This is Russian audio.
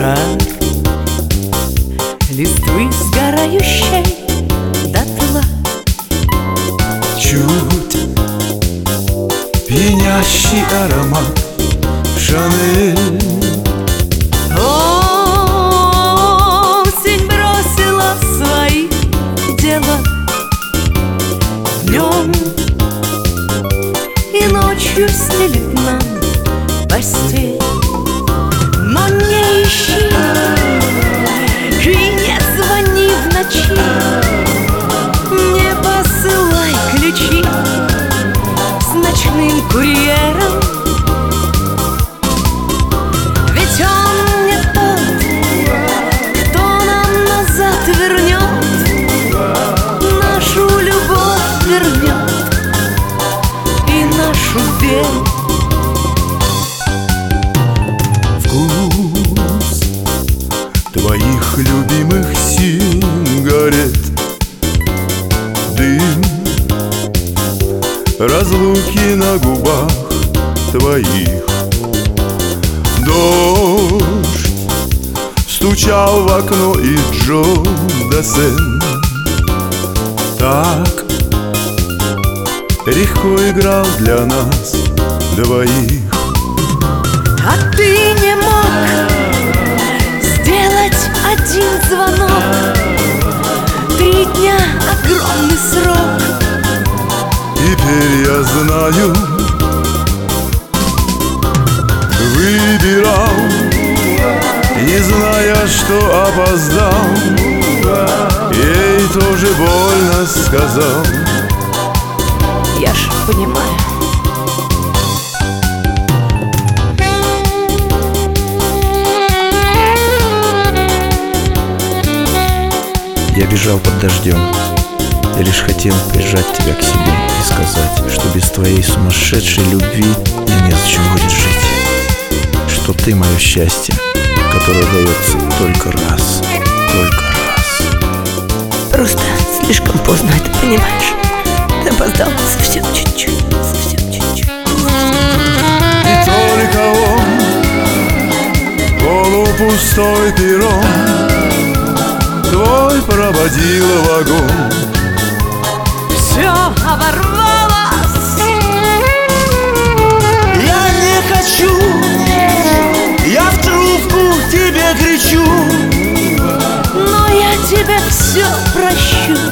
жар листвы сгорающей дотла. Чуть пьянящий аромат Шанель. Осень бросила свои дела днем и ночью стелит нам постель. Но не ищи и не звони в ночи, не посылай ключи с ночным курьером. Ведь он не тот, кто нам назад вернет, нашу любовь вернет и нашу веру. Вкус твоих любимых сигарет, дым разлуки на губах твоих. Дождь стучал в окно, и Джо Дассен так легко играл для нас двоих. А ты не мог сделать один звонок. 3 дня — огромный срок. Теперь я знаю, выбирал, не зная, что опоздал. Ей тоже больно сказал. Я ж понимаю. Я бежал под дождем. Я лишь хотел прижать тебя к себе и сказать, что без твоей сумасшедшей любви мне незачем будет жить. Что ты мое счастье, которое дается только раз. Только раз. Просто слишком поздно это понимаешь. Ты опоздал совсем чуть-чуть. Совсем чуть-чуть. И только он, полупустой перрон, твой проводил вагон. Все оборвалось. Я не хочу, я в трубку тебе кричу, Но я тебе все прощу.